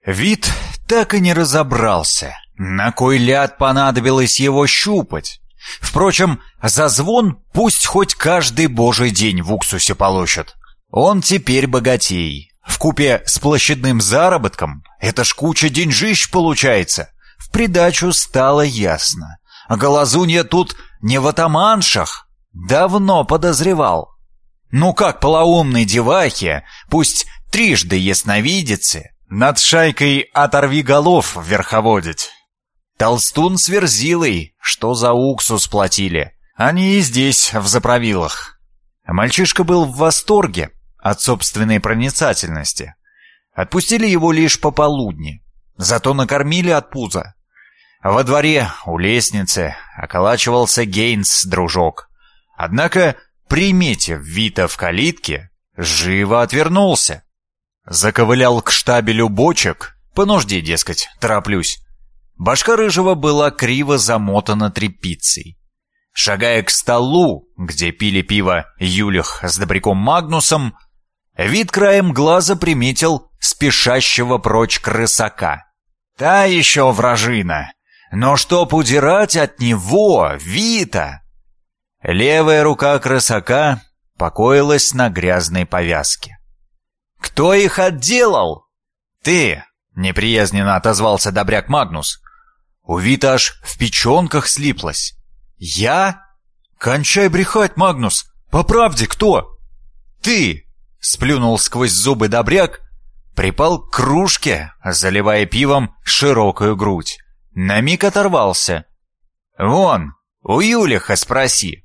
Вит так и не разобрался, на кой ляд понадобилось его щупать. Впрочем, за звон пусть хоть каждый божий день в уксусе полощет. Он теперь богатей. Вкупе с площадным заработком это ж куча деньжищ получается. В придачу стало ясно. Голозунья тут не в атаманшах. Давно подозревал. Ну как полоумной девахе, пусть трижды ясновидицы, над шайкой оторви голов верховодить. Толстун с Верзилой, что за уксус платили, они и здесь в заправилах. Мальчишка был в восторге от собственной проницательности. Отпустили его лишь пополудни, зато накормили от пуза. Во дворе у лестницы околачивался Гейнс-дружок. Однако, приметив Вита в калитке, живо отвернулся. Заковылял к штабелю бочек, по нужде, дескать, тороплюсь. Башка рыжего была криво замотана тряпицей. Шагая к столу, где пили пиво Юлих с добряком Магнусом, Вит краем глаза приметил спешащего прочь крысака. Та еще вражина, но чтоб удирать от него, Вита! Левая рука крысака покоилась на грязной повязке. «Кто их отделал?» «Ты!» — неприязненно отозвался добряк Магнус. У Вита аж в печенках слиплось. «Я? Кончай брехать, Магнус! По правде кто?» «Ты!» — сплюнул сквозь зубы добряк, припал к кружке, заливая пивом широкую грудь. На миг оторвался. «Вон, у Юлиха спроси».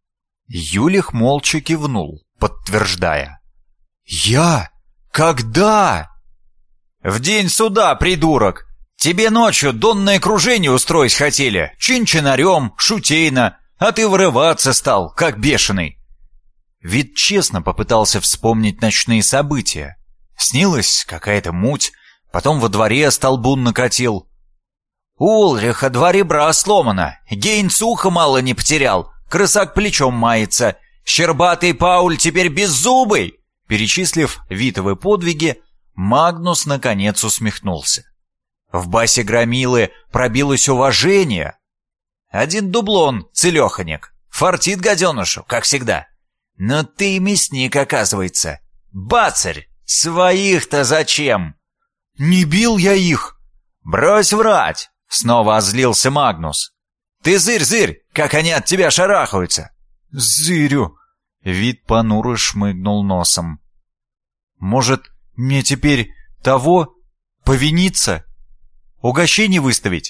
Юлих молча кивнул, подтверждая. «Я? Когда?» «В день суда, придурок! Тебе ночью донное кружение устроить хотели, чин-чинарем, шутейно, а ты вырываться стал, как бешеный». Вит честно попытался вспомнить ночные события. Снилась какая-то муть, потом во дворе столбун накатил. «У Ульриха два ребра сломано, Гейнс ухо мало не потерял, крысак плечом мается, щербатый Пауль теперь беззубый». Перечислив Витовы подвиги, Магнус наконец усмехнулся. В басе громилы пробилось уважение. Один дублон, целеханик, фартит гаденышу, как всегда. Но ты мясник, оказывается. Бацарь, своих-то зачем? Не бил я их. Брось врать, снова озлился Магнус. Ты зырь-зырь, как они от тебя шарахаются. Зырю. Вит понуро шмыгнул носом. Может, мне теперь того повиниться? Угощение выставить?»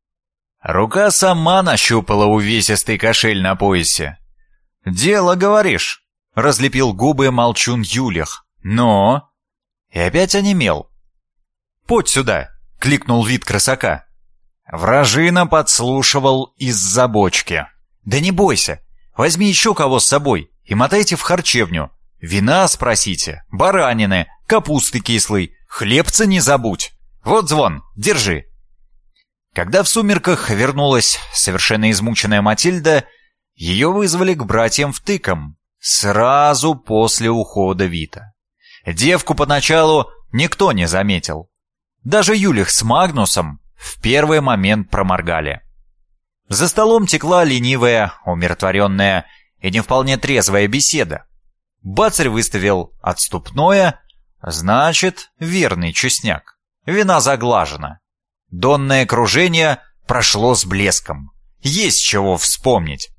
Рука сама нащупала увесистый кошель на поясе. «Дело, говоришь?» — разлепил губы молчун Юлих. «Но...» И опять онемел. «Подь сюда!» — кликнул Вит крысака. Вражина подслушивал из-за бочки. «Да не бойся, возьми еще кого с собой и мотайте в харчевню. Вина спросите, баранины, капусты кислой, хлебца не забудь. Вот звон, держи». Когда в сумерках вернулась совершенно измученная Матильда, ее вызвали к братьям в Тыком, сразу после ухода Вита. Девку поначалу никто не заметил. Даже Юлих с Магнусом в первый момент проморгали. За столом текла ленивая, умиротворенная и не вполне трезвая беседа. Бацарь выставил отступное, значит, верный честняк. Вина заглажена. Донное кружение прошло с блеском. Есть чего вспомнить.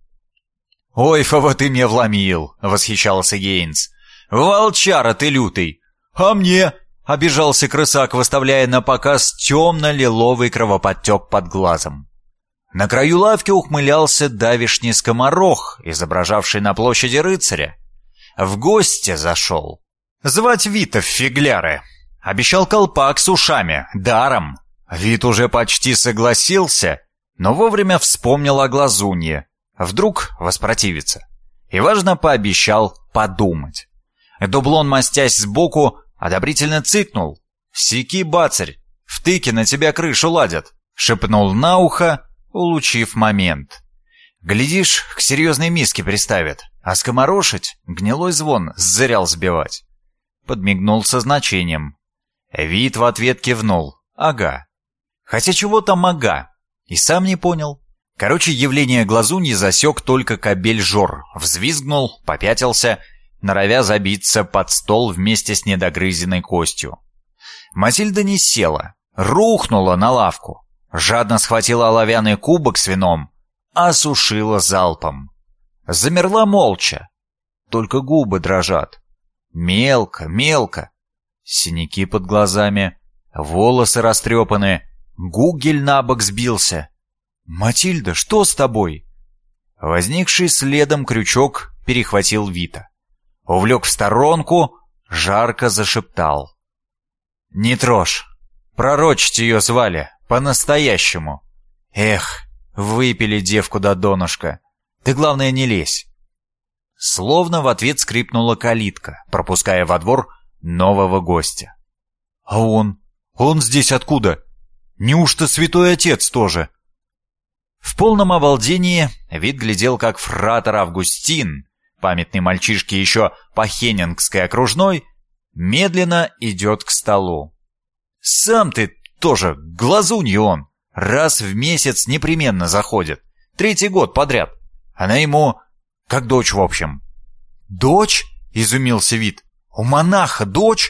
«Ой, Фава, ты мне вломил!» — восхищался Гейнс. «Волчара ты лютый!» «А мне?» — обижался крысак, выставляя на показ темно-лиловый кровоподтек под глазом. На краю лавки ухмылялся давишний скоморох, изображавший на площади рыцаря. В гости зашел. Звать Вита в фигляры. Обещал колпак с ушами, даром. Вит уже почти согласился, но вовремя вспомнил о глазунье. Вдруг воспротивится. И важно пообещал подумать. Дублон, мастясь сбоку, одобрительно цыкнул. «Сики, бацарь, в Тыке на тебя крышу ладят», — шепнул на ухо, улучив момент. «Глядишь, к серьезной миске приставят, а скоморошить гнилой звон зырял сбивать». Подмигнул со значением. Вит в ответ кивнул. Ага. Хотя чего там ага? И сам не понял. Короче, явление глазуньи засек только кобель Жор. Взвизгнул, попятился, норовя забиться под стол вместе с недогрызенной костью. Матильда не села, рухнула на лавку, жадно схватила оловянный кубок с вином, осушила залпом. Замерла молча, только губы дрожат. Мелко, мелко. Синяки под глазами, волосы растрепаны, гугель на бок сбился. «Матильда, что с тобой?» Возникший следом крючок перехватил Вита. Увлек в сторонку, жарко зашептал. «Не трожь. Пророчить ее звали, по-настоящему. Эх, выпили девку до донышка. Ты, главное, не лезь». Словно в ответ скрипнула калитка, пропуская во двор нового гостя. «А он? Он здесь откуда? Неужто святой отец тоже?» В полном обалдении Вит глядел, как фратер Августин, памятный мальчишке еще по Хеннингской окружной, медленно идет к столу. «Сам ты тоже, глазунья он, раз в месяц непременно заходит, 3-й год подряд. Она ему как дочь, в общем». «Дочь?» — изумился Вит. «У монаха дочь?»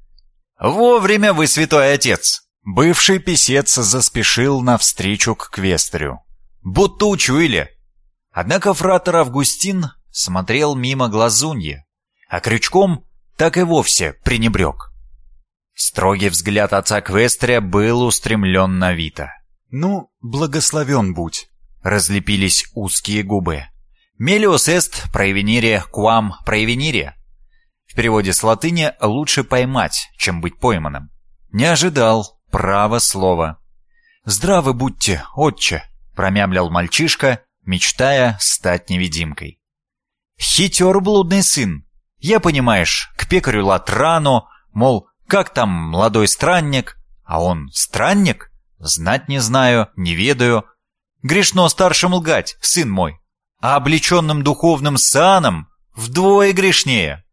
«Вовремя вы, святой отец!» Бывший писец заспешил навстречу к квесторю. Будто учуяли. Однако фратер Августин смотрел мимо глазуньи, а крючком так и вовсе пренебрег. Строгий взгляд отца квесторя был устремлен на Вита. «Ну, благословен будь!» — разлепились узкие губы. «Мелиус эст проевенире quam проевенире». В переводе с латыни «лучше поймать, чем быть пойманным». Не ожидал, право слово. «Здравы будьте, отче!» — промямлил мальчишка, мечтая стать невидимкой. «Хитер блудный сын. Я, понимаешь, к пекарю Латрану, мол, как там молодой странник? А он странник? Знать не знаю, не ведаю. Грешно старшим лгать, сын мой, а облеченным духовным саном вдвое грешнее».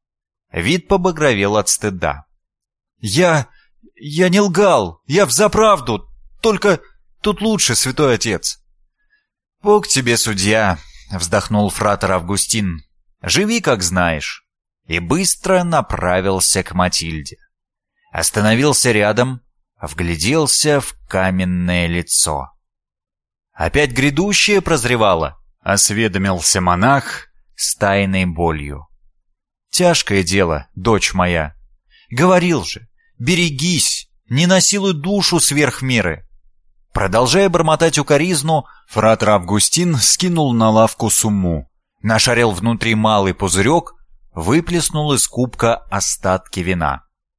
Вид побагровел от стыда. «Я не лгал, я взаправду, только тут лучше, святой отец». «Бог тебе судья», — вздохнул фратер Августин. «Живи, как знаешь». И быстро направился к Матильде. Остановился рядом, вгляделся в каменное лицо. «Опять грядущее прозревало?» — осведомился монах с тайной болью. «Тяжкое дело, дочь моя. Говорил же, берегись, не насилуй душу сверх меры». Продолжая бормотать укоризну, фратер Августин скинул на лавку сумму, нашарил внутри малый пузырек, выплеснул из кубка остатки вина.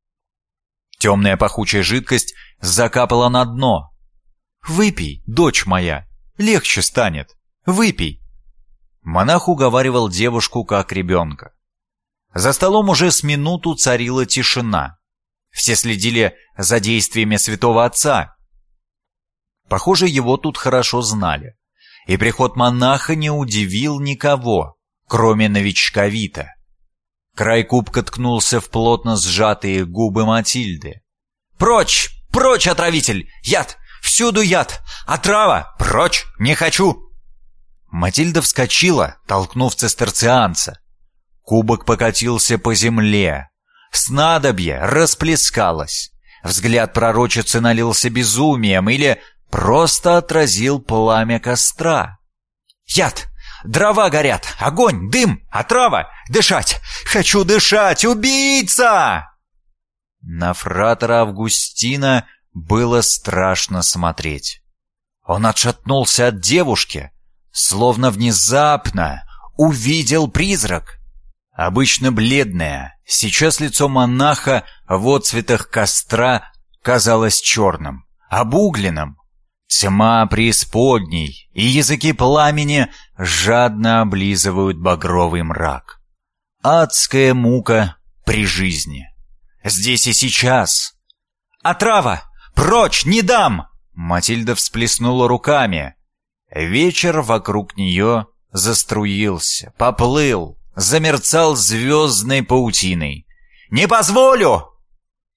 Темная пахучая жидкость закапала на дно. «Выпей, дочь моя, легче станет, выпей». Монах уговаривал девушку как ребенка. За столом уже с минуту царила тишина. Все следили за действиями святого отца. Похоже, его тут хорошо знали. И приход монаха не удивил никого, кроме новичка Вита. Край кубка ткнулся в плотно сжатые губы Матильды. «Прочь! Прочь, отравитель! Яд! Всюду яд! Отрава! Прочь! Не хочу!» Матильда вскочила, толкнув цистерцианца. Кубок покатился по земле. Снадобье расплескалось. Взгляд пророчицы налился безумием или просто отразил пламя костра. «Яд! Дрова горят! Огонь! Дым! Отрава! Дышать! Хочу дышать! Убийца!» На фратера Августина было страшно смотреть. Он отшатнулся от девушки, словно внезапно увидел призрак. Обычно бледное, сейчас лицо монаха в отцветах костра казалось черным, обугленным. Тьма преисподней и языки пламени жадно облизывают багровый мрак. Адская мука при жизни. Здесь и сейчас. «Отрава! Прочь! Не дам!» Матильда всплеснула руками. Вечер вокруг нее заструился, поплыл, замерцал звездной паутиной. «Не позволю!»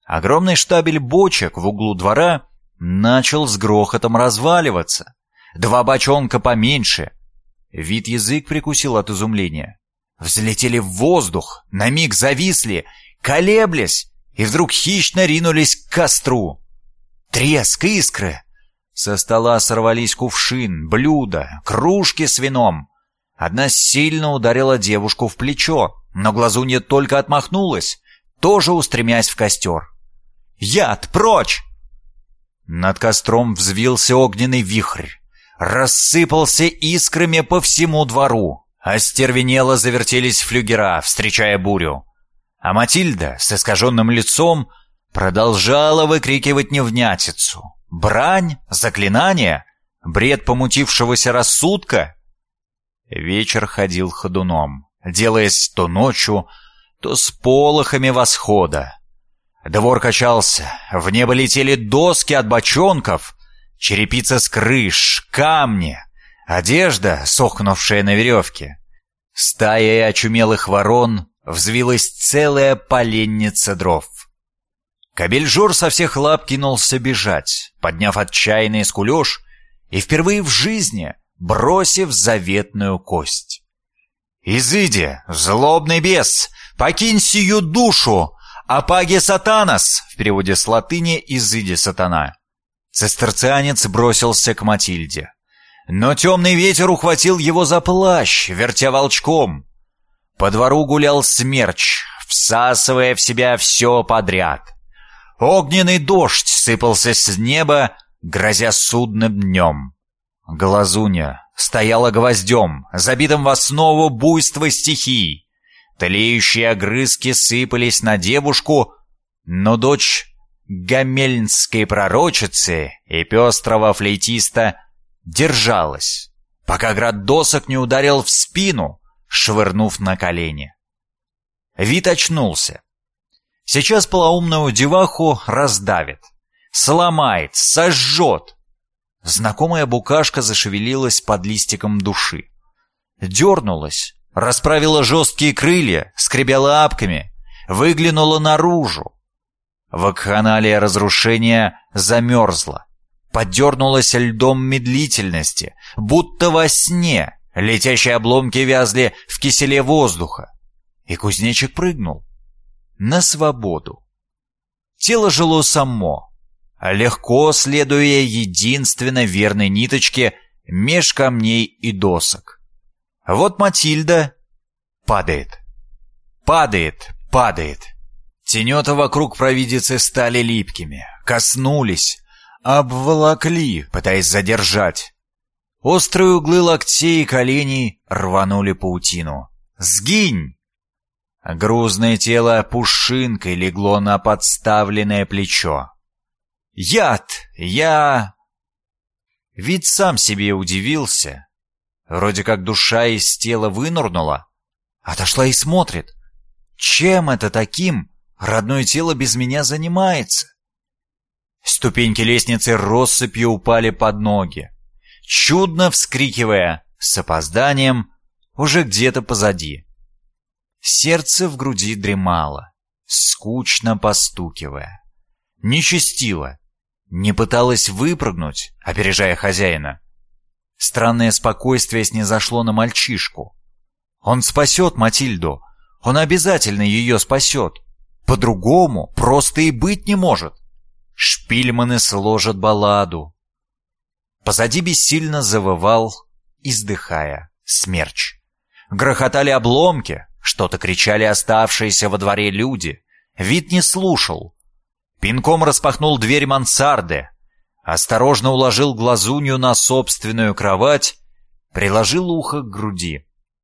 Огромный штабель бочек в углу двора начал с грохотом разваливаться. 2 бочонка поменьше. Вит язык прикусил от изумления. Взлетели в воздух, на миг зависли, колеблясь, и вдруг хищно ринулись к костру. Треск, искры. Со стола сорвались кувшин, блюда, кружки с вином. Одна сильно ударила девушку в плечо, но глазунья только отмахнулась, тоже устремясь в костер. «Яд, прочь!» Над костром взвился огненный вихрь, рассыпался искрами по всему двору. Остервенело завертелись флюгера, встречая бурю. А Матильда с искаженным лицом продолжала выкрикивать невнятицу. Брань, заклинания, бред помутившегося рассудка. Вечер ходил ходуном, делаясь то ночью, то с полохами восхода. Двор качался, в небо летели доски от бочонков, черепица с крыш, камни, одежда, сохнувшая на веревке. Стаей очумелых ворон взвилась целая поленница дров. Кобель-Жор со всех лап кинулся бежать, подняв отчаянный скулёж и впервые в жизни бросив заветную кость. «Изыди, злобный бес, покинь сию душу! Апаге сатанас!» В переводе с латыни «изыди, сатана». Цистерцианец бросился к Матильде. Но темный ветер ухватил его за плащ, вертя волчком. По двору гулял смерч, всасывая в себя все подряд. Огненный дождь сыпался с неба, грозя судным днем. Глазунья стояла гвоздем, забитым в основу буйства стихий. Тлеющие огрызки сыпались на девушку, но дочь гамельнской пророчицы и пестрого флейтиста держалась, пока град досок не ударил в спину, швырнув на колени. Вит очнулся. Сейчас полоумную деваху раздавит, сломает, сожжет. Знакомая букашка зашевелилась под листиком души. Дернулась, расправила жесткие крылья, скребя лапками, выглянула наружу. Вакханалия разрушения замерзла, подернулась льдом медлительности, будто во сне летящие обломки вязли в киселе воздуха. И кузнечик прыгнул на свободу. Тело жило само, легко следуя единственно верной ниточке меж камней и досок. Вот Матильда падает, падает, падает. Тенета вокруг провидицы стали липкими, коснулись, обволокли, пытаясь задержать. Острые углы локтей и коленей рванули паутину. «Сгинь!» Грузное тело пушинкой легло на подставленное плечо. «Яд! Я...» Вид сам себе удивился. Вроде как душа из тела вынырнула, отошла и смотрит. Чем это таким родное тело без меня занимается? Ступеньки лестницы россыпью упали под ноги, чудно вскрикивая, с опозданием, уже где-то позади. Сердце в груди дремало, скучно постукивая. Нечестиво, не пыталось выпрыгнуть, опережая хозяина. Странное спокойствие снизошло на мальчишку. Он спасет Матильду, он обязательно ее спасет. По-другому просто и быть не может. Шпильманы сложат балладу. Позади бессильно завывал, издыхая, смерч. Грохотали обломки, что-то кричали оставшиеся во дворе люди. Вид не слушал. Пинком распахнул дверь мансарды, осторожно уложил глазунью на собственную кровать, приложил ухо к груди.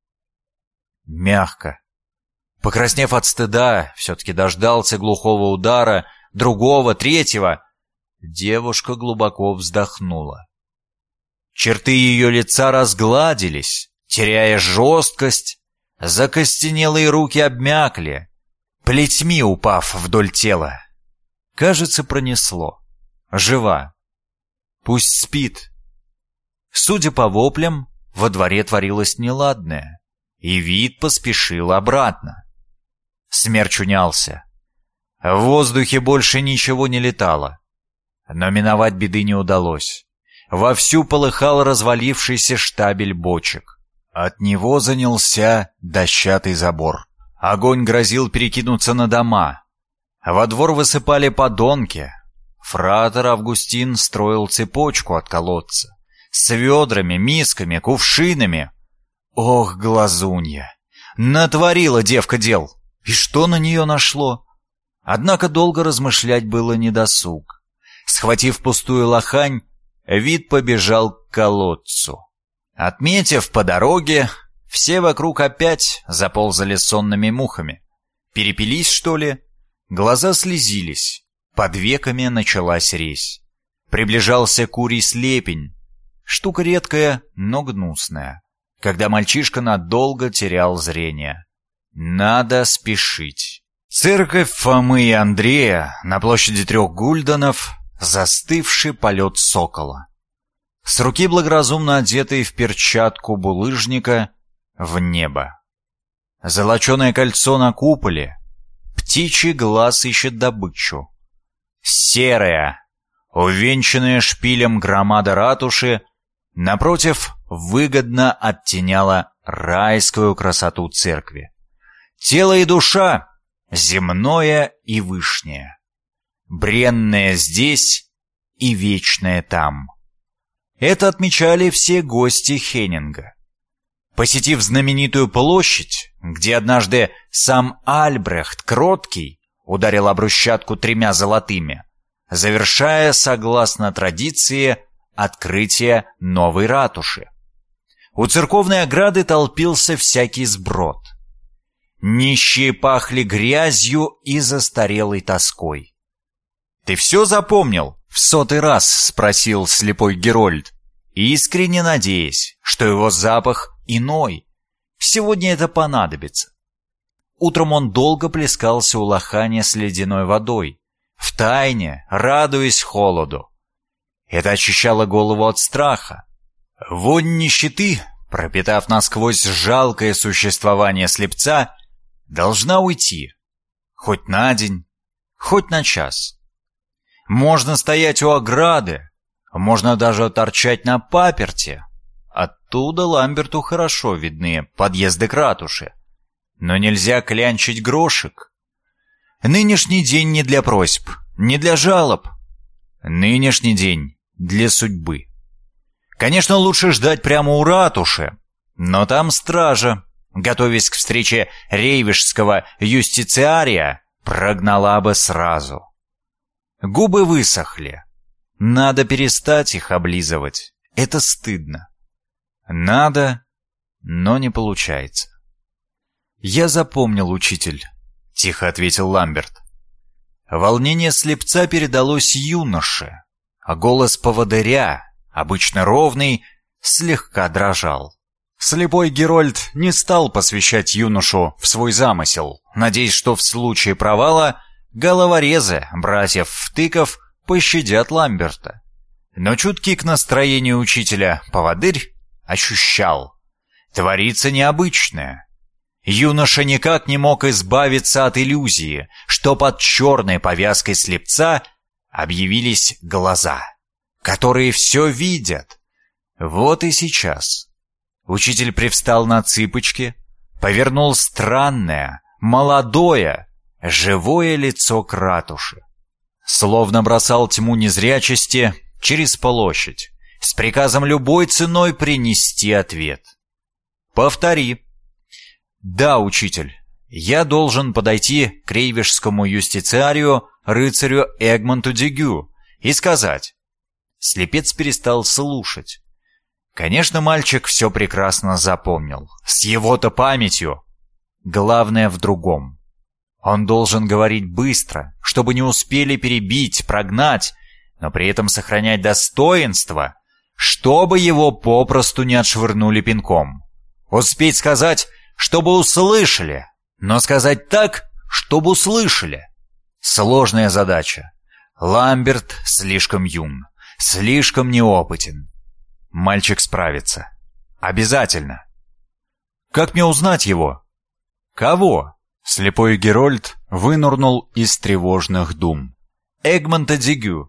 Мягко. Покраснев от стыда, все-таки дождался глухого удара, другого, третьего. Девушка глубоко вздохнула. Черты ее лица разгладились, теряя жесткость, закостенелые руки обмякли, плетьми упав вдоль тела. Кажется, пронесло. Жива. Пусть спит. Судя по воплям, во дворе творилось неладное, и Вит поспешил обратно. Смерч унялся. В воздухе больше ничего не летало. Но миновать беды не удалось. Вовсю полыхал развалившийся штабель бочек. От него занялся дощатый забор. Огонь грозил перекинуться на дома. Во двор высыпали подонки. Фратер Августин строил цепочку от колодца. С ведрами, мисками, кувшинами. Ох, глазунья! Натворила девка дел! И что на нее нашло? Однако долго размышлять было недосуг. Схватив пустую лохань, Вит побежал к колодцу. Отметив по дороге, все вокруг опять заползали сонными мухами. Перепились, что ли? Глаза слезились. Под веками началась резь. Приближался курий слепень. Штука редкая, но гнусная, когда мальчишка надолго терял зрение. Надо спешить. Церковь Фомы и Андрея на площади 3 гульденов, застывший полет сокола. С руки благоразумно одетой в перчатку булыжника в небо. Золоченое кольцо на куполе. Птичий глаз ищет добычу. Серая, увенчанная шпилем громада ратуши, напротив, выгодно оттеняла райскую красоту церкви. Тело и душа — земное и вышнее. Бренное здесь и вечное там. Это отмечали все гости Хеннинга. Посетив знаменитую площадь, где однажды сам Альбрехт Кроткий ударил об брусчатку 3 золотыми, завершая, согласно традиции, открытие новой ратуши. У церковной ограды толпился всякий сброд. Нищие пахли грязью и застарелой тоской. «Ты все запомнил?» — в 100-й раз спросил слепой Герольд, искренне надеясь, что его запах иной. Сегодня это понадобится. Утром он долго плескался у лохани с ледяной водой, втайне радуясь холоду. Это очищало голову от страха. Вонь нищеты, пропитав насквозь жалкое существование слепца, должна уйти. Хоть на день, хоть на час. Можно стоять у ограды, можно даже торчать на паперти. Оттуда Ламберту хорошо видны подъезды к ратуше. Но нельзя клянчить грошек. Нынешний день не для просьб, не для жалоб. Нынешний день для судьбы. Конечно, лучше ждать прямо у ратуши, но там стража, готовясь к встрече рейвишского юстициария, прогнала бы сразу. Губы высохли. Надо перестать их облизывать. Это стыдно. Надо, но не получается. «Я запомнил, учитель», — тихо ответил Ламберт. Волнение слепца передалось юноше, а голос поводыря, обычно ровный, слегка дрожал. Слепой Герольд не стал посвящать юношу в свой замысел, надеясь, что в случае провала головорезы братьев Втыков пощадят Ламберта. Но чуткий к настроению учителя поводырь ощущал: творится необычное. Юноша никак не мог избавиться от иллюзии, что под черной повязкой слепца объявились глаза, которые все видят. Вот и сейчас. Учитель привстал на цыпочки, повернул странное, молодое, живое лицо к ратуши. Словно бросал тьму незрячести через площадь, с приказом любой ценой принести ответ. «Повтори». «Да, учитель, я должен подойти к рейвишскому юстициарию, рыцарю Эгмонту Дегю, и сказать». Слепец перестал слушать. Конечно, мальчик все прекрасно запомнил. С его-то памятью. Главное в другом. Он должен говорить быстро, чтобы не успели перебить, прогнать, но при этом сохранять достоинство, чтобы его попросту не отшвырнули пинком. Успеть сказать, чтобы услышали, но сказать так, чтобы услышали. Сложная задача. Ламберт слишком юн, слишком неопытен. Мальчик справится. Обязательно. Как мне узнать его? Кого? Слепой Герольд вынырнул из тревожных дум. Эгмонта Дегю.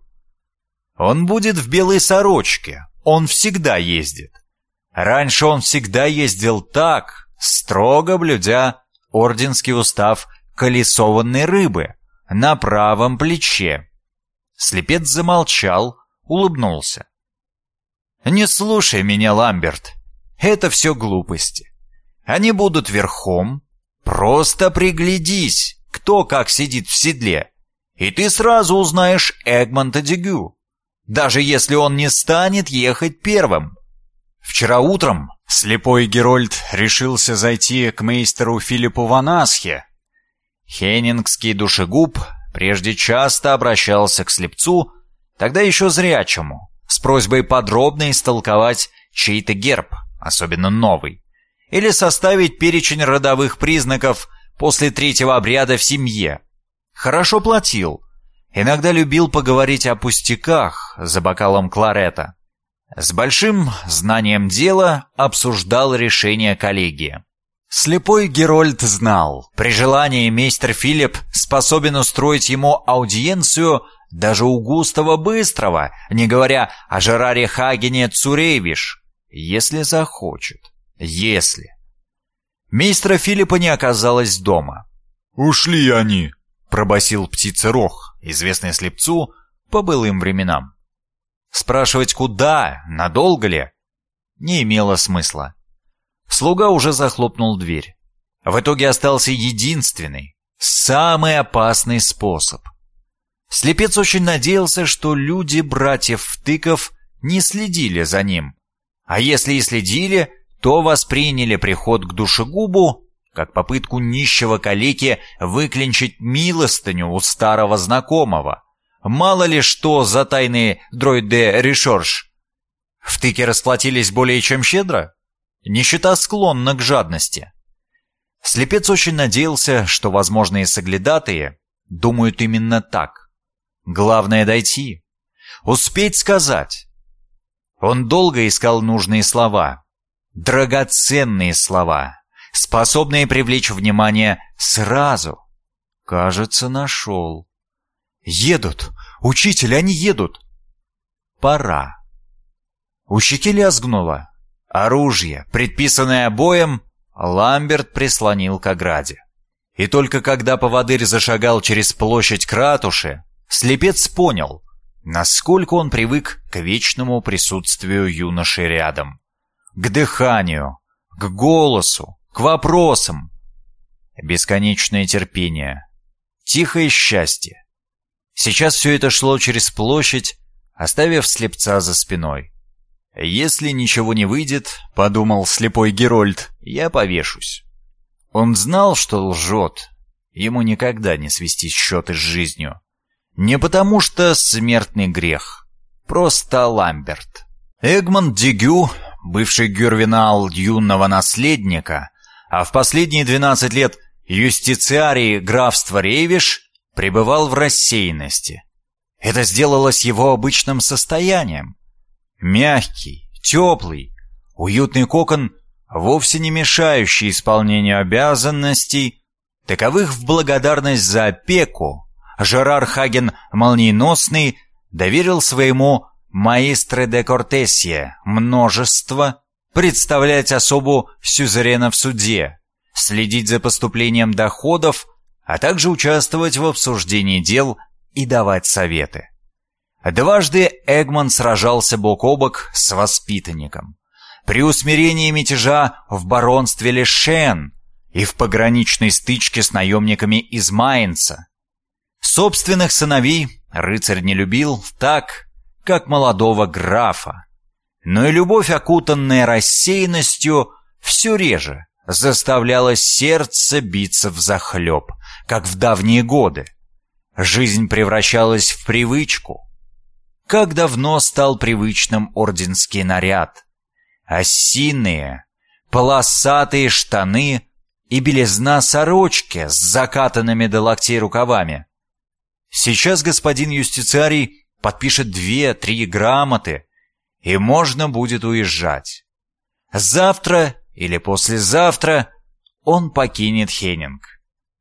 Он будет в белой сорочке. Он всегда ездит. Раньше он всегда ездил так, строго блюдя орденский устав колесованной рыбы на правом плече. Слепец замолчал, улыбнулся. «Не слушай меня, Ламберт. Это все глупости. Они будут верхом. Просто приглядись, кто как сидит в седле, и ты сразу узнаешь Эгмонта Дегю, даже если он не станет ехать первым». Вчера утром слепой Герольд решился зайти к мейстеру Филиппу ван Асхе. Хеннингский душегуб прежде часто обращался к слепцу, тогда еще зрячему, с просьбой подробно истолковать чей-то герб, особенно новый, или составить перечень родовых признаков после третьего обряда в семье. Хорошо платил, иногда любил поговорить о пустяках за бокалом кларета. С большим знанием дела обсуждал решение коллегии. Слепой Герольд знал, при желании мейстер Филипп способен устроить ему аудиенцию даже у Густава Быстрого, не говоря о Жераре Хагене Цурейвиш, если захочет. Если. Мейстера Филиппа не оказалось дома. «Ушли они», — пробасил птица-рог, известный слепцу по былым временам. Спрашивать, куда, надолго ли, не имело смысла. Слуга уже захлопнул дверь. В итоге остался единственный, самый опасный способ. Слепец очень надеялся, что люди братьев Тыков не следили за ним, а если и следили, то восприняли приход к душегубу как попытку нищего калеки выклинчить милостыню у старого знакомого. Мало ли что за тайные дроид-де-решерш. В Тыке расплатились более чем щедро. Нищета склонна к жадности. Слепец очень надеялся, что возможные соглядатые думают именно так. Главное дойти, успеть сказать. Он долго искал нужные слова, драгоценные слова, способные привлечь внимание сразу. Кажется, нашел. «Едут! Учитель, они едут!» «Пора!» У щеки лязгнуло. Оружие, предписанное боем, Ламберт прислонил к ограде. И только когда поводырь зашагал через площадь к ратуше, слепец понял, насколько он привык к вечному присутствию юноши рядом. К дыханию, к голосу, к вопросам. Бесконечное терпение, тихое счастье. Сейчас все это шло через площадь, оставив слепца за спиной. «Если ничего не выйдет, — подумал слепой Герольд, — я повешусь». Он знал, что лжет. Ему никогда не свести счеты с жизнью. Не потому что смертный грех. Просто Ламберт. Эгмонт Дегю, бывший гюрвинал юного наследника, а в последние 12 лет юстициарий графства Рейвиш, пребывал в рассеянности. Это сделалось его обычным состоянием. Мягкий, теплый, уютный кокон, вовсе не мешающий исполнению обязанностей, таковых в благодарность за опеку Жерар Хаген Молниеносный доверил своему маэстро де Кортесье множество, представлять особу сюзерена в суде, следить за поступлением доходов, а также участвовать в обсуждении дел и давать советы. Дважды Эгмонт сражался бок о бок с воспитанником. При усмирении мятежа в баронстве Лешен и в пограничной стычке с наемниками из Майнца. Собственных сыновей рыцарь не любил так, как молодого графа. Но и любовь, окутанная рассеянностью, все реже заставляла сердце биться взахлеб, как в давние годы. Жизнь превращалась в привычку. Как давно стал привычным орденский наряд. Осиные, полосатые штаны и белизна сорочки с закатанными до локтей рукавами. Сейчас господин юстициарий подпишет 2-3 грамоты, и можно будет уезжать. Завтра или послезавтра он покинет Хеннинг.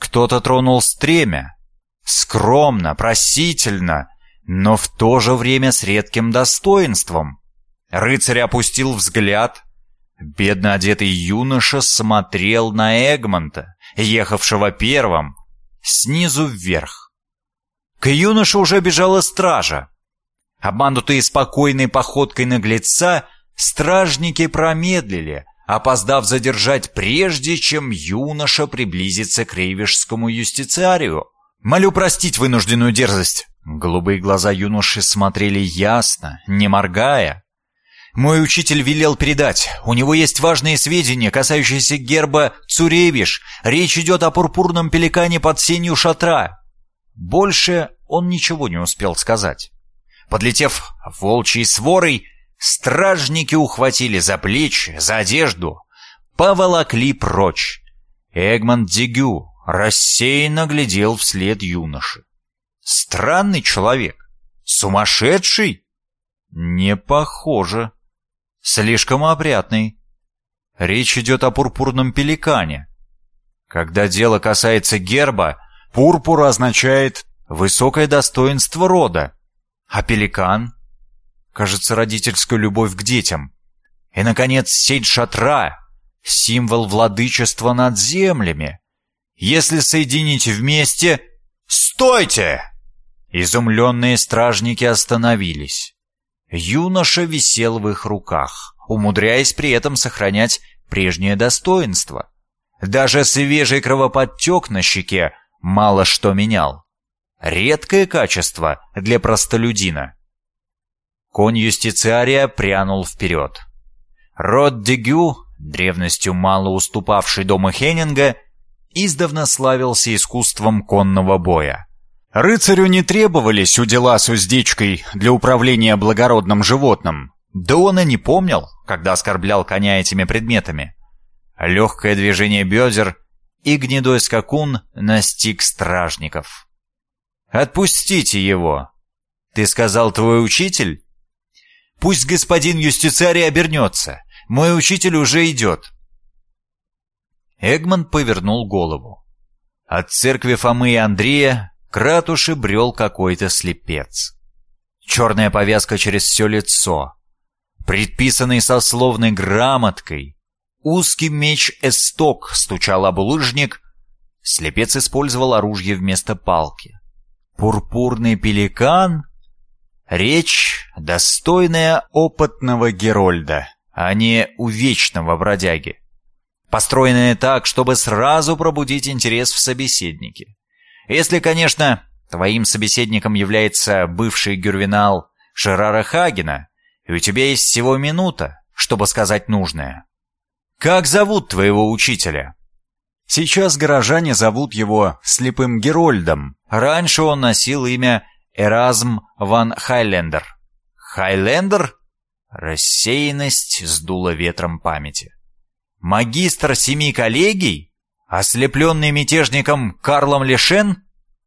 Кто-то тронул стремя. Скромно, просительно, но в то же время с редким достоинством. Рыцарь опустил взгляд. Бедно одетый юноша смотрел на Эгмонта, ехавшего первым, снизу вверх. К юноше уже бежала стража. Обманутые спокойной походкой наглеца, стражники промедлили, опоздав задержать прежде, чем юноша приблизится к рейвишскому юстициарию. «Молю простить вынужденную дерзость». Голубые глаза юноши смотрели ясно, не моргая. «Мой учитель велел передать. У него есть важные сведения, касающиеся герба Цуревиш. Речь идет о пурпурном пеликане под сенью шатра». Больше он ничего не успел сказать. Подлетев волчьей сворой, стражники ухватили за плечи, за одежду, поволокли прочь. Эгмонт Дегю рассеянно глядел вслед юноши. Странный человек. Сумасшедший? Не похоже. Слишком опрятный. Речь идет о пурпурном пеликане. Когда дело касается герба, пурпур означает высокое достоинство рода. А пеликан? Кажется, родительскую любовь к детям. И, наконец, сеть шатра — символ владычества над землями. Если соединить вместе... «Стойте!» Изумленные стражники остановились. Юноша висел в их руках, умудряясь при этом сохранять прежнее достоинство. Даже свежий кровоподтек на щеке мало что менял. Редкое качество для простолюдина. Конь юстициария прянул вперед. Род Дегю, древностью мало уступавший дому Хеннинга, издавна славился искусством конного боя. Рыцарю не требовались удила с уздечкой для управления благородным животным. Да он и не помнил, когда оскорблял коня этими предметами. Легкое движение бедер, и гнедой скакун настиг стражников. «Отпустите его!» «Ты сказал, твой учитель?» «Пусть господин юстициарий обернется. Мой учитель уже идет». Эгмонт повернул голову. От церкви Фомы и Андрея к ратуше брел какой-то слепец. Черная повязка через все лицо, предписанный сословной грамоткой, узкий меч-эсток стучал об улыжник, слепец использовал оружие вместо палки. Пурпурный пеликан? Речь, достойная опытного Герольда, а не увечного бродяги. Построенная так, чтобы сразу пробудить интерес в собеседнике. Если, конечно, твоим собеседником является бывший гюрвинал Жерара Хагена, и у тебя есть всего минута, чтобы сказать нужное. «Как зовут твоего учителя?» Сейчас горожане зовут его Слепым Герольдом. Раньше он носил имя Эразм ван Хайлендер. Хайлендер? Рассеянность сдула ветром памяти. Магистр 7 коллегий? Ослепленный мятежником Карлом Лешен?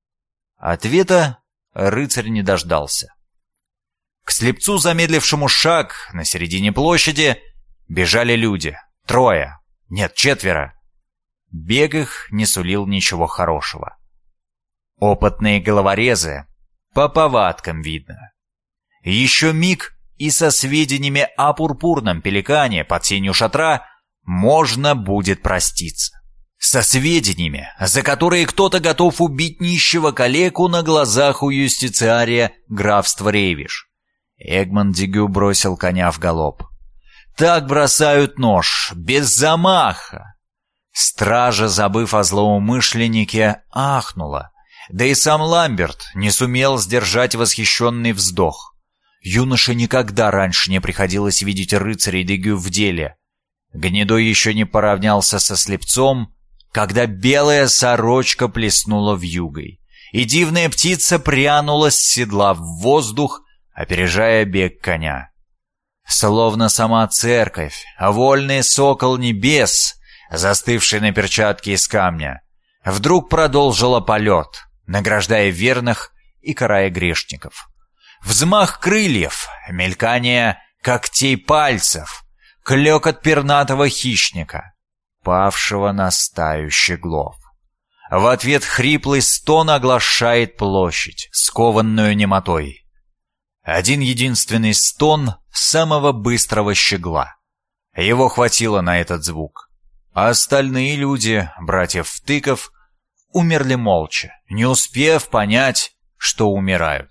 Ответа рыцарь не дождался. К слепцу, замедлившему шаг на середине площади, бежали люди. 3, нет, 4. Бег их не сулил ничего хорошего. Опытные головорезы, по повадкам видно. Еще миг, и со сведениями о пурпурном пеликане под сенью шатра можно будет проститься. Со сведениями, за которые кто-то готов убить нищего калеку на глазах у юстициария графства Рейвиш. Эгмонт Дегю бросил коня в галоп. Так бросают нож, без замаха. Стража, забыв о злоумышленнике, ахнула. Да и сам Ламберт не сумел сдержать восхищенный вздох. Юноше никогда раньше не приходилось видеть рыцарей Дегю в деле. Гнедой еще не поравнялся со слепцом, когда белая сорочка плеснула вьюгой, и дивная птица прянула с седла в воздух, опережая бег коня. Словно сама церковь, а вольный сокол небес, застывший на перчатке из камня, вдруг продолжила полет, награждая верных и карая грешников. Взмах крыльев, мелькание когтей пальцев, клёкот пернатого хищника, павшего на стаю щеглов. В ответ хриплый стон оглашает площадь, скованную немотой. Один единственный стон самого быстрого щегла. Его хватило на этот звук. А остальные люди, братьев Втыков, умерли молча, не успев понять, что умирают.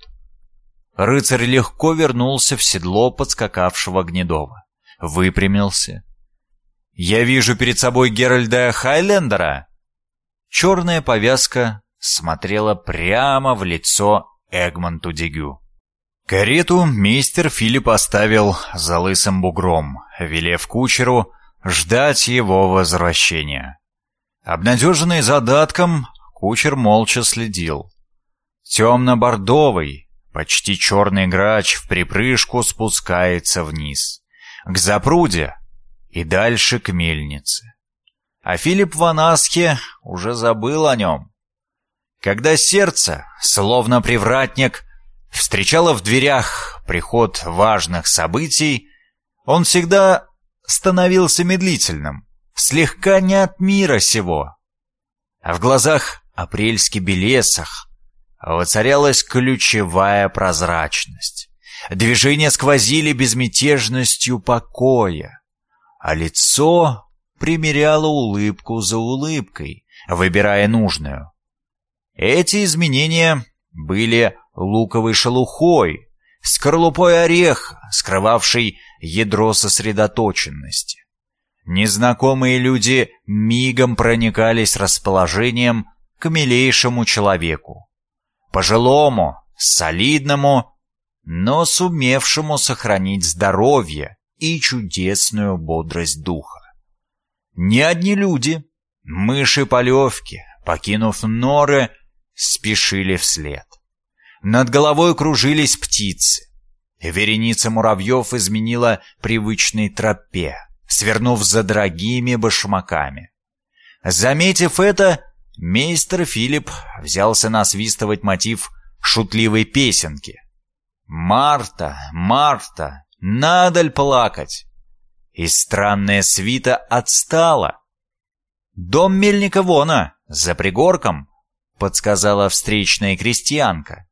Рыцарь легко вернулся в седло подскакавшего Гнедова. Выпрямился. «Я вижу перед собой Геральда Хайлендера!» Черная повязка смотрела прямо в лицо Эгмонту Дегю. Карету мейстер Филипп оставил за лысым бугром, велев кучеру ждать его возвращения. Обнадеженный задатком, кучер молча следил. Темно-бордовый, почти черный грач в припрыжку спускается вниз, к запруде и дальше к мельнице. А Филипп ван Аске уже забыл о нем. Когда сердце, словно привратник, встречало в дверях приход важных событий, он всегда становился медлительным, слегка не от мира сего. А в глазах апрельски белесах воцарялась ключевая прозрачность. Движения сквозили безмятежностью покоя, а лицо примеряло улыбку за улыбкой, выбирая нужную. Эти изменения были луковой шелухой, скорлупой ореха, скрывавшей ядро сосредоточенности. Незнакомые люди мигом проникались расположением к милейшему человеку, пожилому, солидному, но сумевшему сохранить здоровье и чудесную бодрость духа. Не одни люди, мыши-полевки, покинув норы, спешили вслед. Над головой кружились птицы. Вереница муравьев изменила привычной тропе, свернув за дорогими башмаками. Заметив это, мейстер Филипп взялся насвистывать мотив шутливой песенки. «Марта, Марта, надо ль плакать?» И странная свита отстала. «Дом мельника вона, за пригорком», — подсказала встречная крестьянка.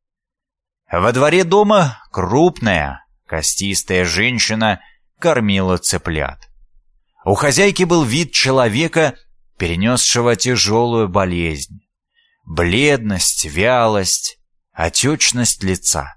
Во дворе дома крупная, костистая женщина кормила цыплят. У хозяйки был вид человека, перенесшего тяжелую болезнь. Бледность, вялость, отечность лица.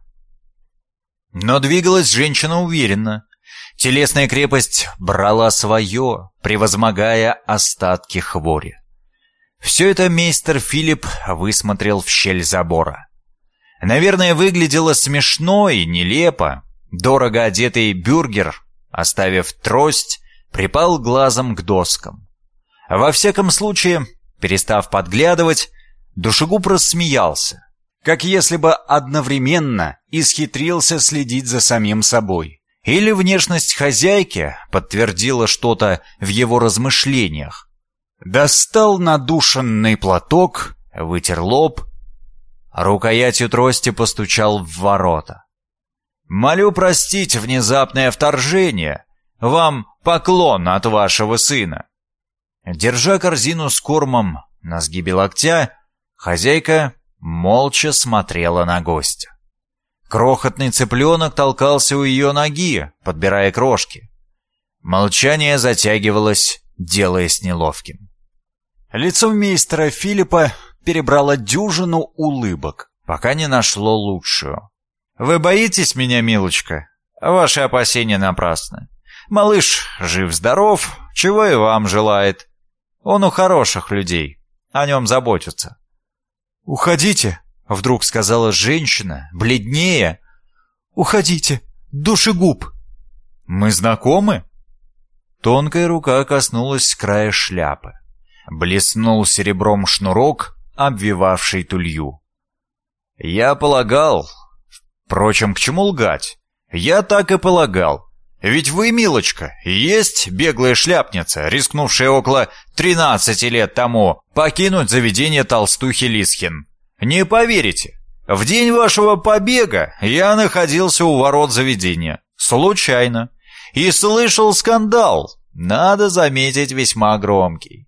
Но двигалась женщина уверенно. Телесная крепость брала свое, превозмогая остатки хвори. Все это мейстер Филипп высмотрел в щель забора. Наверное, выглядело смешно и нелепо. Дорого одетый бюргер, оставив трость, припал глазом к доскам. Во всяком случае, перестав подглядывать, душегуб рассмеялся, как если бы одновременно исхитрился следить за самим собой. Или внешность хозяйки подтвердила что-то в его размышлениях. Достал надушенный платок, вытер лоб, рукоятью трости постучал в ворота. «Молю простить внезапное вторжение. Вам поклон от вашего сына». Держа корзину с кормом на сгибе локтя, хозяйка молча смотрела на гостя. Крохотный цыпленок толкался у ее ноги, подбирая крошки. Молчание затягивалось, делаясь неловким. Лицо мейстера Филиппа перебрало дюжину улыбок, пока не нашло лучшую. «Вы боитесь меня, милочка? Ваши опасения напрасны. Малыш жив-здоров, чего и вам желает. Он у хороших людей, о нем заботятся». «Уходите», — вдруг сказала женщина, бледнее. «Уходите, душегуб». «Мы знакомы?» Тонкая рука коснулась края шляпы. Блеснул серебром шнурок, обвивавший тулью. «Я полагал. Впрочем, к чему лгать? Я так и полагал. Ведь вы, милочка, есть беглая шляпница, рискнувшая около 13 лет тому покинуть заведение толстухи Лисхин. Не поверите, в день вашего побега я находился у ворот заведения, случайно, и слышал скандал, надо заметить, весьма громкий.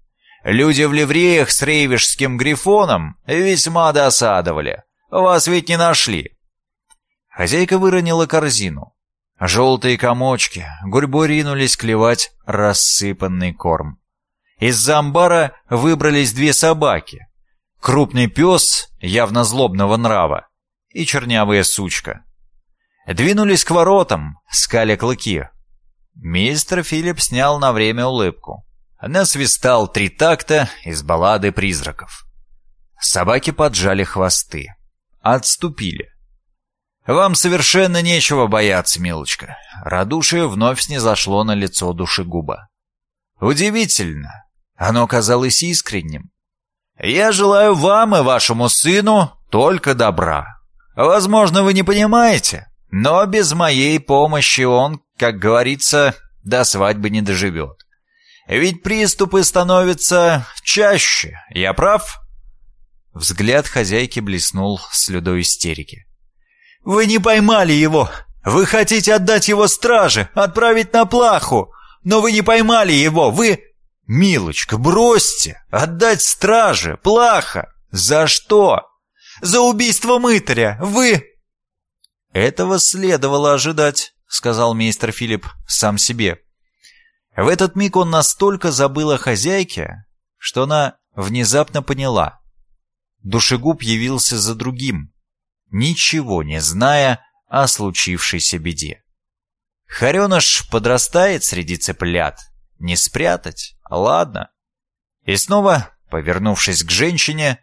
Люди в ливреях с рейвишским грифоном весьма досадовали. Вас ведь не нашли». Хозяйка выронила корзину. Желтые комочки гурьбой ринулись клевать рассыпанный корм. Из-за амбара выбрались 2 собаки. Крупный пес, явно злобного нрава, и чернявая сучка. Двинулись к воротам, скаля клыки. Мистер Филипп снял на время улыбку. Насвистал 3 такта из баллады призраков. Собаки поджали хвосты. Отступили. «Вам совершенно нечего бояться, милочка». Радушие вновь снизошло на лицо душегуба. «Удивительно. Оно казалось искренним. Я желаю вам и вашему сыну только добра. Возможно, вы не понимаете, но без моей помощи он, как говорится, до свадьбы не доживет. Ведь приступы становятся чаще. Я прав?» Взгляд хозяйки блеснул слюдой истерики. «Вы не поймали его! Вы хотите отдать его страже, отправить на плаху! Но вы не поймали его! Вы...» «Милочка, бросьте! Отдать страже! Плаха! За что?» «За убийство мытаря! Вы...» «Этого следовало ожидать», — сказал мистер Филипп сам себе. В этот миг он настолько забыл о хозяйке, что она внезапно поняла. Душегуб явился за другим, ничего не зная о случившейся беде. Хореныш подрастает среди цыплят. Не спрятать? Ладно. И снова, повернувшись к женщине: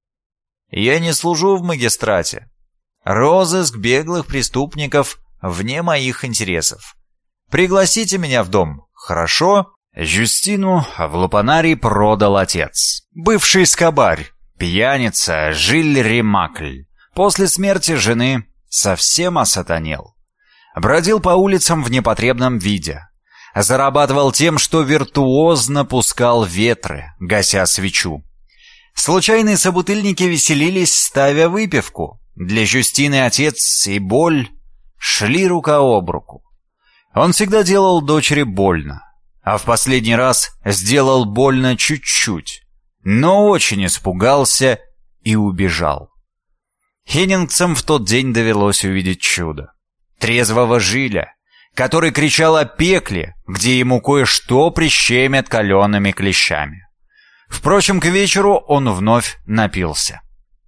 «Я не служу в магистрате. Розыск беглых преступников вне моих интересов. Пригласите меня в дом, хорошо?» Жюстину в Лупанарии продал отец. Бывший скобарь, пьяница Жиль Ремакль. После смерти жены совсем осатанел. Бродил по улицам в непотребном виде. Зарабатывал тем, что виртуозно пускал ветры, гася свечу. Случайные собутыльники веселились, ставя выпивку. Для Жюстины отец и боль шли рука об руку. Он всегда делал дочери больно, а в последний раз сделал больно чуть-чуть, но очень испугался и убежал. Хеннингцам в тот день довелось увидеть чудо. Трезвого Жиля, который кричал о пекле, где ему кое-что прищемят калеными клещами. Впрочем, к вечеру он вновь напился.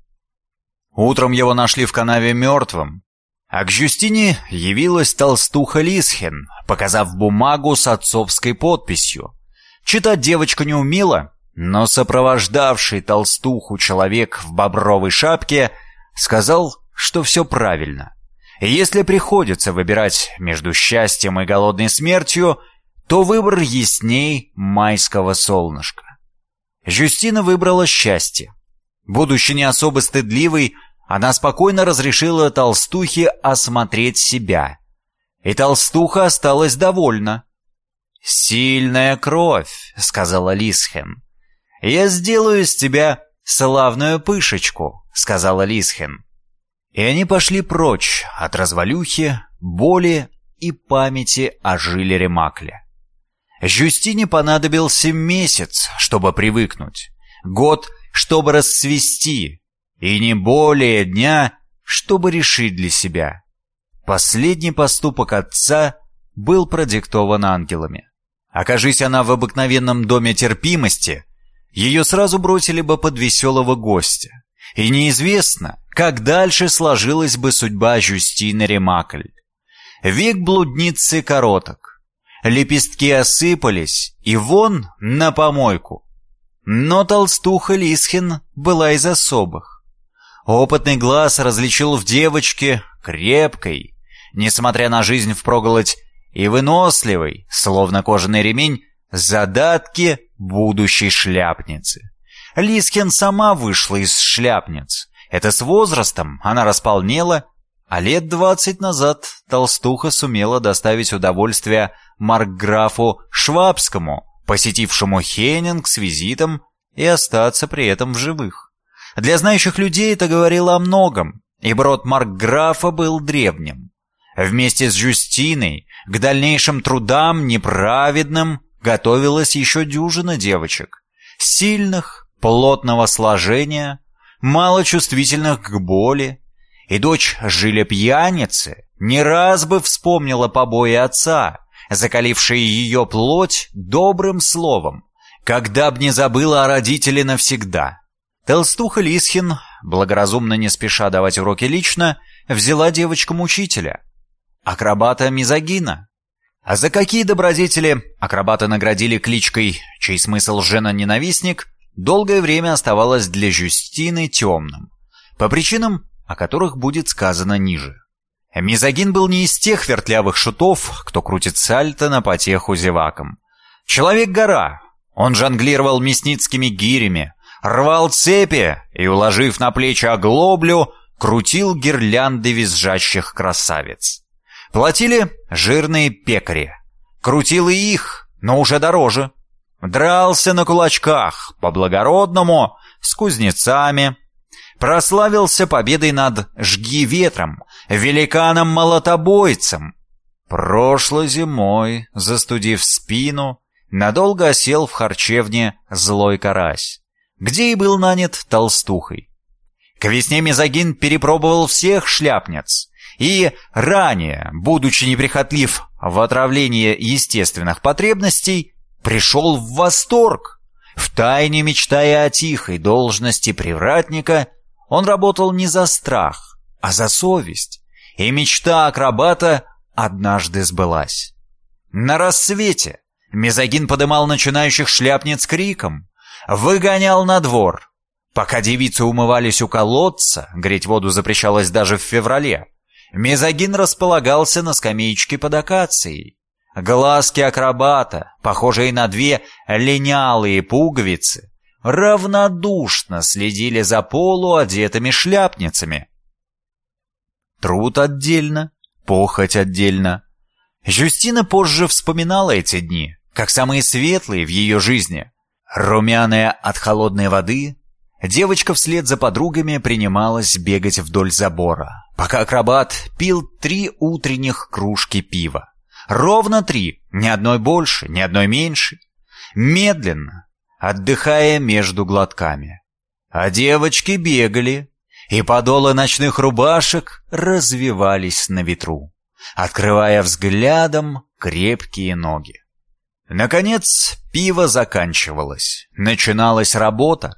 Утром его нашли в канаве мертвым, а к Жюстине явилась толстуха Лисхен, показав бумагу с отцовской подписью. Читать девочка не умела, но сопровождавший толстуху человек в бобровой шапке сказал, что все правильно. Если приходится выбирать между счастьем и голодной смертью, то выбор ясней майского солнышка. Жюстина выбрала счастье. Будучи не особо стыдливой, она спокойно разрешила толстухе осмотреть себя. И толстуха осталась довольна. «Сильная кровь», — сказала Лисхен. «Я сделаю из тебя славную пышечку», — сказала Лисхен. И они пошли прочь от развалюхи, боли и памяти о Жиле Ремакле. Жюстине понадобился месяц, чтобы привыкнуть, год, чтобы расцвести, и не более дня, чтобы решить для себя. Последний поступок отца был продиктован ангелами. Окажись она в обыкновенном доме терпимости, ее сразу бросили бы под веселого гостя. И неизвестно, как дальше сложилась бы судьба Жюстины Ремакль. Век блудницы короток. Лепестки осыпались, и вон на помойку. Но толстуха Лисхен была из особых. Опытный глаз различил в девочке крепкой, несмотря на жизнь впроголодь, и выносливой, словно кожаный ремень, задатки будущей шляпницы. Лисхен сама вышла из шляпниц. Это с возрастом она располнела, а лет 20 назад толстуха сумела доставить удовольствие маркграфу Швабскому, посетившему Хеннинг с визитом, и остаться при этом в живых. Для знающих людей это говорило о многом, ибо род маркграфа был древним. Вместе с Жюстиной к дальнейшим трудам неправедным готовилась еще дюжина девочек. сильных, плотного сложения, малочувствительных к боли, и дочь жиля-пьяницы не раз бы вспомнила побои отца, закалившие ее плоть добрым словом, когда б не забыла о родителе навсегда. Толстуха Лисхин, благоразумно не спеша давать уроки лично, взяла девочкам учителя, акробата Мизогина. А за какие добродетели акробата наградили кличкой, чей смысл «жена-ненавистник», долгое время оставалось для Жюстины темным, по причинам, о которых будет сказано ниже. Мизогин был не из тех вертлявых шутов, кто крутит сальто на потеху зевакам. Человек-гора, он жонглировал мясницкими гирями, рвал цепи и, уложив на плечи оглоблю, крутил гирлянды визжащих красавиц. Платили жирные пекари. Крутил и их, но уже дороже. Дрался на кулачках, по-благородному, с кузнецами. Прославился победой над Жги-ветром, великаном-молотобойцем. Прошлой зимой, застудив спину, надолго осел в харчевне злой карась, где и был нанят толстухой. К весне Мизогин перепробовал всех шляпниц и ранее, будучи неприхотлив в отравлении естественных потребностей, пришел в восторг. Втайне мечтая о тихой должности привратника, он работал не за страх, а за совесть, и мечта акробата однажды сбылась. На рассвете Мизогин подымал начинающих шляпниц криком, выгонял на двор. Пока девицы умывались у колодца, греть воду запрещалось даже в феврале, Мизогин располагался на скамеечке под акацией. Глазки акробата, похожие на две линялые пуговицы, равнодушно следили за полуодетыми шляпницами. Труд отдельно, похоть отдельно. Жюстина позже вспоминала эти дни, как самые светлые в ее жизни. Румяная от холодной воды, девочка вслед за подругами принималась бегать вдоль забора, пока акробат пил 3 утренних кружки пива. Ровно 3, ни одной больше, ни одной меньше. Медленно, отдыхая между глотками. А девочки бегали, и подолы ночных рубашек развивались на ветру, открывая взглядом крепкие ноги. Наконец, пиво заканчивалось, начиналась работа.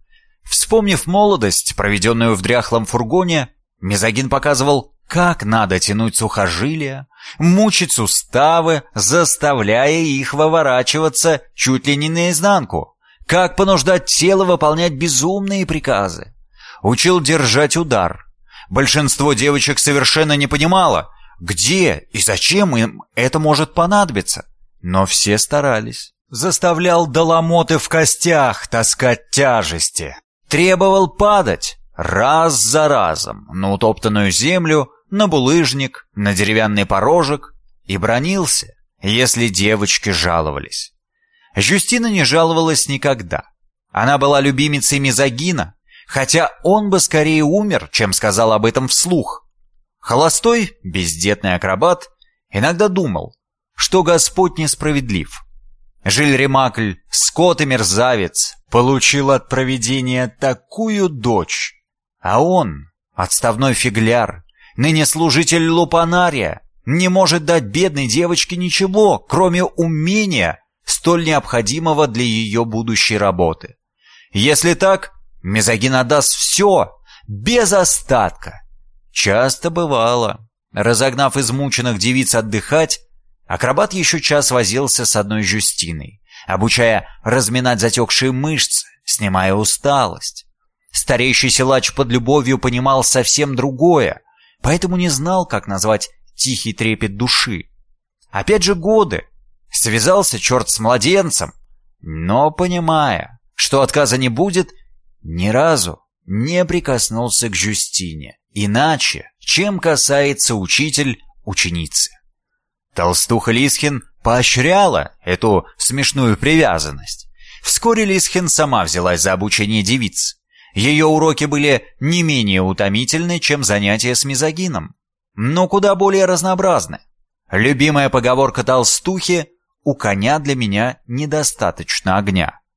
Вспомнив молодость, проведенную в дряхлом фургоне, Мизогин показывал, как надо тянуть сухожилия, мучить суставы, заставляя их выворачиваться чуть ли не наизнанку, как понуждать тело выполнять безумные приказы. Учил держать удар. Большинство девочек совершенно не понимало, где и зачем им это может понадобиться. Но все старались. Заставлял до ломоты в костях таскать тяжести. Требовал падать раз за разом на утоптанную землю, на булыжник, на деревянный порожек и бранился, если девочки жаловались. Жюстина не жаловалась никогда. Она была любимицей Мизогина, хотя он бы скорее умер, чем сказал об этом вслух. Холостой, бездетный акробат иногда думал, что Господь несправедлив. Жиль-Ремакль, скот и мерзавец, получил от провидения такую дочь, а он, отставной фигляр, ныне служитель лупанария, не может дать бедной девочке ничего, кроме умения, столь необходимого для ее будущей работы. Если так, Мизогин отдаст все, без остатка. Часто бывало, разогнав измученных девиц отдыхать, акробат еще час возился с одной Жюстиной, обучая разминать затекшие мышцы, снимая усталость. Старейший силач под любовью понимал совсем другое, поэтому не знал, как назвать тихий трепет души. Опять же годы. Связался черт с младенцем, но, понимая, что отказа не будет, ни разу не прикоснулся к Жюстине, иначе, чем касается учитель ученицы. Толстуха Лисхин поощряла эту смешную привязанность. Вскоре Лисхин сама взялась за обучение девиц. Ее уроки были не менее утомительны, чем занятия с Мизогином, но куда более разнообразны. Любимая поговорка толстухи «У коня для меня недостаточно огня».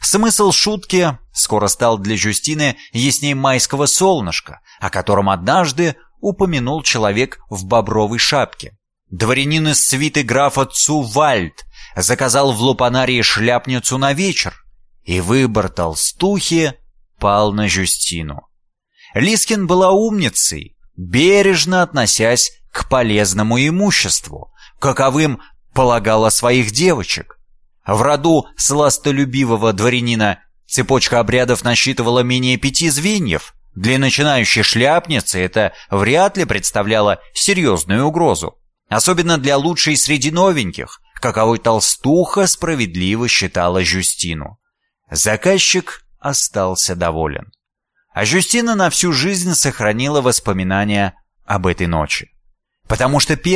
Смысл шутки скоро стал для Жюстины ясней майского солнышка, о котором однажды упомянул человек в бобровой шапке. Дворянин из свиты графа Цувальд заказал в лупанарии шляпницу на вечер, и выбор толстухи пал на Жюстину. Лискин была умницей, бережно относясь к полезному имуществу, каковым полагала своих девочек. В роду сластолюбивого дворянина цепочка обрядов насчитывала менее 5 звеньев. Для начинающей шляпницы это вряд ли представляло серьезную угрозу. Особенно для лучшей среди новеньких, каковой толстуха справедливо считала Жюстину. Заказчик остался доволен. А Жюстина на всю жизнь сохранила воспоминания об этой ночи. Потому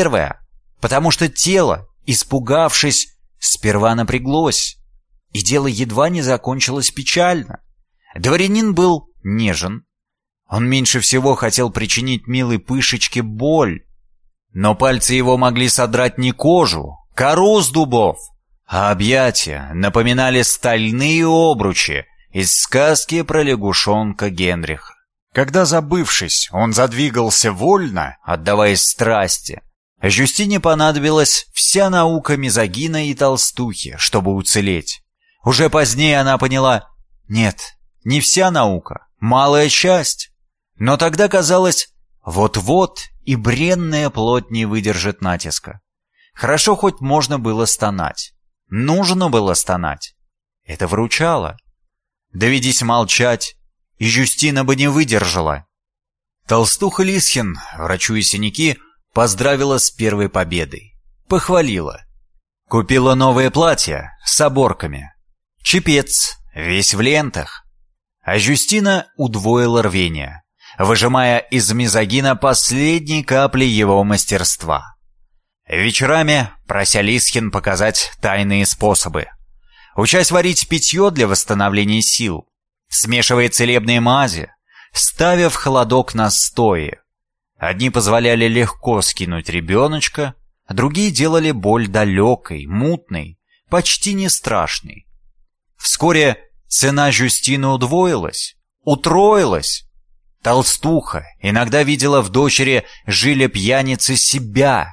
что тело, испугавшись, сперва напряглось, и дело едва не закончилось печально. Дворянин был нежен. Он меньше всего хотел причинить милой пышечке боль. Но пальцы его могли содрать не кожу, кору с дубов, а объятия напоминали стальные обручи из сказки про лягушонка Генриха. Когда, забывшись, он задвигался вольно, отдаваясь страсти, Жюстине понадобилась вся наука мизогина и толстухи, чтобы уцелеть. Уже позднее она поняла: нет, не вся наука, малая часть. Но тогда казалось, вот-вот и бренная плоть не выдержит натиска. Хорошо хоть можно было стонать. Нужно было стонать. Это выручало. Доведись молчать, и Жюстина бы не выдержала. Толстуха Лисхин, врачуя синяки, поздравила с первой победой. Похвалила. Купила новое платье с оборками. Чепец, весь в лентах. А Жюстина удвоила рвение, выжимая из мизогина последние капли его мастерства. Вечерами, прося Лисхин показать тайные способы, учась варить питье для восстановления сил, смешивая целебные мази, ставя в холодок настои. Одни позволяли легко скинуть ребеночка, другие делали боль далекой, мутной, почти не страшной. Вскоре цена Жюстины удвоилась, утроилась. Толстуха иногда видела в дочери Жиля пьяницы себя,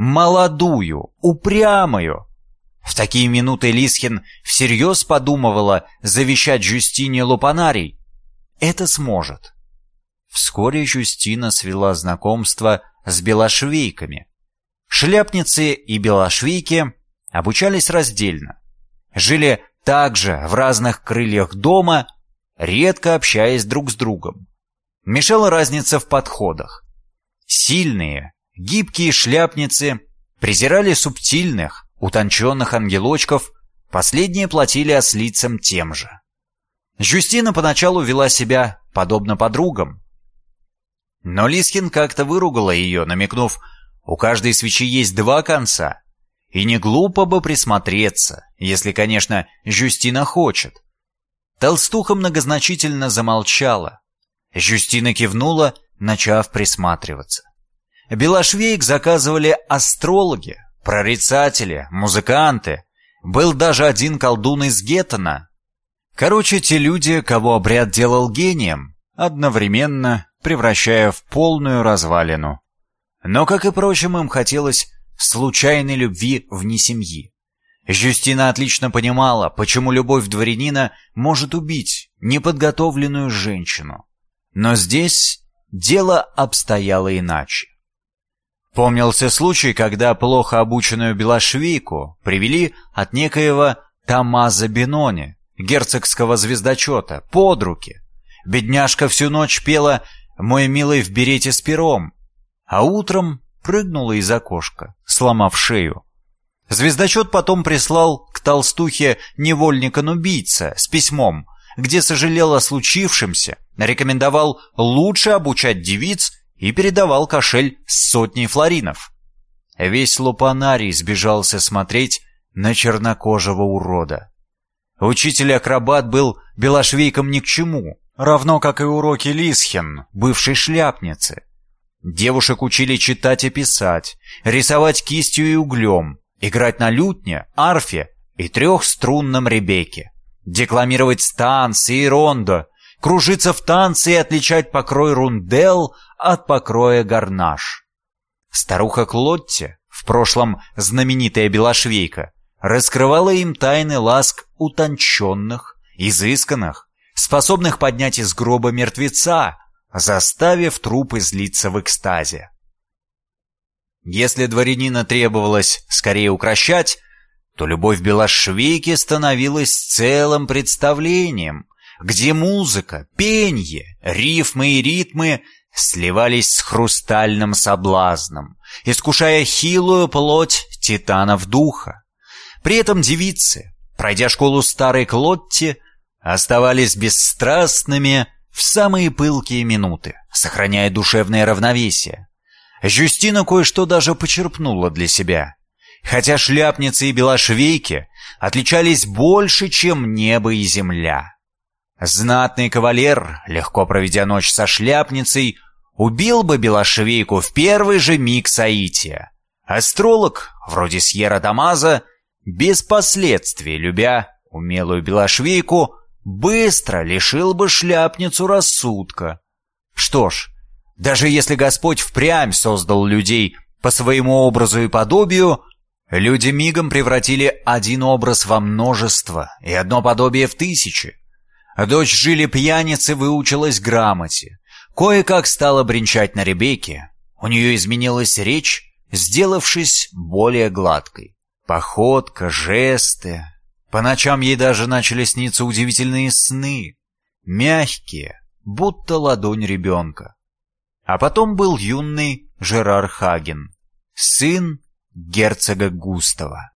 молодую, упрямую. В такие минуты Лисхин всерьез подумывала завещать Жюстине лупанарий. Это сможет. Вскоре Жюстина свела знакомство с белошвейками. Шляпницы и белошвейки обучались раздельно. Жили также в разных крыльях дома, редко общаясь друг с другом. Мешала разница в подходах. Сильные, гибкие шляпницы презирали субтильных, утонченных ангелочков, последние платили ослицам тем же. Жюстина поначалу вела себя подобно подругам. Но Лисхин как-то выругала ее, намекнув: у каждой свечи есть 2 конца, и не глупо бы присмотреться, если, конечно, Жюстина хочет. Толстуха многозначительно замолчала. Жюстина кивнула, начав присматриваться. Белошвеек заказывали астрологи, прорицатели, музыканты. Был даже один колдун из Геттена. Короче, те люди, кого обряд делал гением, одновременно превращая в полную развалину. Но, как и прочим, им хотелось случайной любви вне семьи. Жюстина отлично понимала, почему любовь дворянина может убить неподготовленную женщину. Но здесь дело обстояло иначе. Помнился случай, когда плохо обученную белошвейку привели от некоего Томмазо Бенони, герцогского звездочета, под руки. Бедняжка всю ночь пела «Мой милый в берете с пером», а утром прыгнула из окошка, сломав шею. Звездочет потом прислал к толстухе невольника-нубийца с письмом, где сожалел о случившемся, рекомендовал лучше обучать девиц и передавал кошель с 100 флоринов. Весь лупанарий сбежался смотреть на чернокожего урода. Учитель-акробат был белошвейкам ни к чему, равно как и уроки Лисхин, бывшей шляпницы. Девушек учили читать и писать, рисовать кистью и углем, играть на лютне, арфе и 3-струнном ребеке. декламировать станцы и рондо, кружиться в танце и отличать покрой рундел от покроя гарнаш. Старуха Клотти, в прошлом знаменитая белошвейка, раскрывала им тайны ласк утонченных, изысканных, способных поднять из гроба мертвеца, заставив труп излиться в экстазе. Если дворянина требовалось скорее укращать, то любовь белошвейки становилась целым представлением, где музыка, пенье, рифмы и ритмы сливались с хрустальным соблазном, искушая хилую плоть титанов духа. При этом девицы, пройдя школу старой Клотти, оставались бесстрастными в самые пылкие минуты, сохраняя душевное равновесие. Жюстина кое-что даже почерпнула для себя, хотя шляпницы и белошвейки отличались больше, чем небо и земля. Знатный кавалер, легко проведя ночь со шляпницей, убил бы белошвейку в первый же миг соития. Астролог, вроде Сьерра Томазо, без последствий, любя умелую белошвейку, быстро лишил бы шляпницу рассудка. Что ж, даже если Господь впрямь создал людей по своему образу и подобию, люди мигом превратили один образ во множество и одно подобие в тысячи. Дочь жили пьяницы выучилась грамоте, кое-как стала бренчать на ребекке, у нее изменилась речь, сделавшись более гладкой. Походка, жесты. По ночам ей даже начали сниться удивительные сны, мягкие, будто ладонь ребенка. А потом был юный Жерар Хаген, сын герцога Густава.